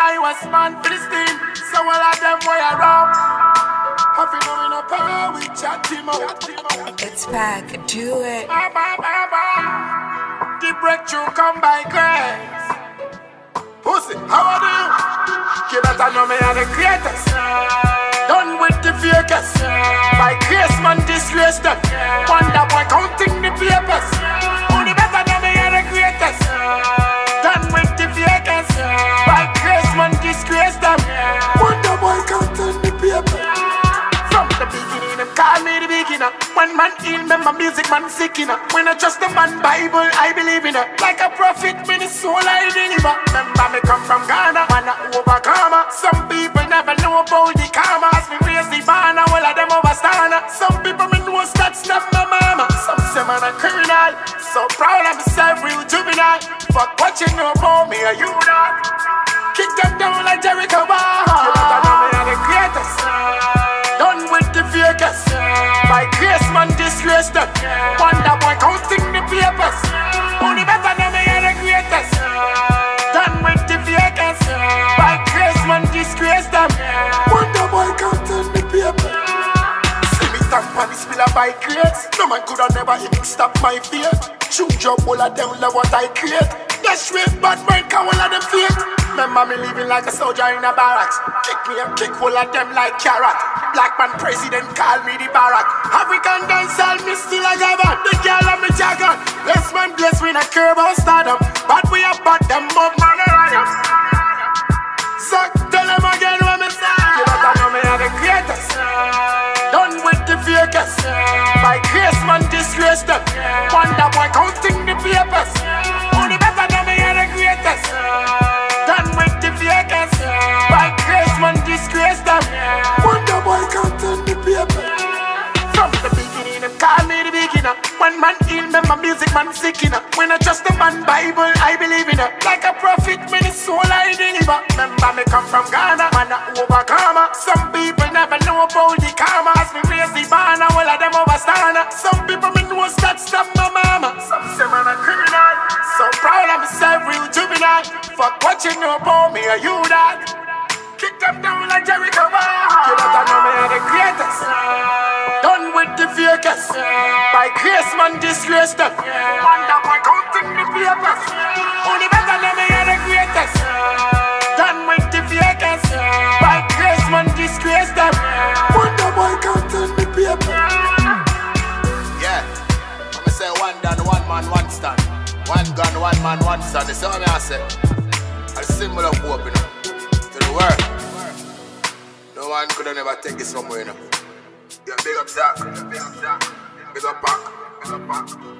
I was man for this team. So all of them way around. Have you known a power with chat team out? It's back, do it. The breakthrough come by grace. Pussy, how are you? You better know me and the greatest. Done with the fakers. By grace man disgrace them. Wonder boy counting the papers. Only better know me and the greatest. Done with the fakers. By grace man disgrace them. Wonder boy counting the papers. From the beginning, them call me the beginner. One man heal me, my music man sick in. When I trust the man Bible, I believe in it. Like a prophet, me the soul I deliver. Remember me come from Ghana, man a overcomer. Some people never know about the karma. As me raise the banner, all of them overstand. Some people me know stats, not my mama. Some say man a criminal, so proud of myself, real juvenile. Fuck what you know about me, are you not? Kick them down like Jericho bar. You better know me are the greatest. Done with the fakers. By grace man disgrace them. Wonder boy counting the papers. Only better know me are the greatest. Done with the fakers. By grace man disgrace them. Wonder boy counting the papers. See me stamp on the spiller by grace. No man could have never even stop my fear. Shoot job all of them love what I create. That's straight bad mind can all of them fake. Remember me living like a soldier in a barracks. Kick me and kick all of them like carrot. Black man president call me the barak. African dancehall me still a govern. The girl of me jagger. Bless man bless we not care about stardom. But we are bad them up man around. Suck tell them again what me say. You better know me are the greatest. Done with the fakers. By grace man disgrace them. Wonder boy counting the papers. Only better know me are the greatest. Done with the fakers. By grace man disgrace them. Wonder boy counting the papers. From the beginning them call me the beginner. One man heal me, my music man sick in. When I trust the man Bible, I believe in it. Like a prophet, me the soul I deliver. Remember me come from Ghana, man a overcomer. Some people never know about the karma. As me raise the banner, all of them overstand. Some people me know stats, stop my mama. Some say man a criminal, so proud of myself, real juvenile. Fuck what you know about me, are you that? Kick them down like Jericho bar. You better know me are the greatest. Done with the fakers. By grace man disgrace them. Wonder boy counting the papers. Only better know me are the greatest. Done with the fakers. By grace man disgrace them. Wonder boy counting the papers. Yeah, I'm say one done, one man, one stand. One gun, one man, one stand. That's what I say. A symbol of hope, you know, to the world. No one could have never take it somewhere, you know. Yeah, big up Zach, big up Pac, big up Pac.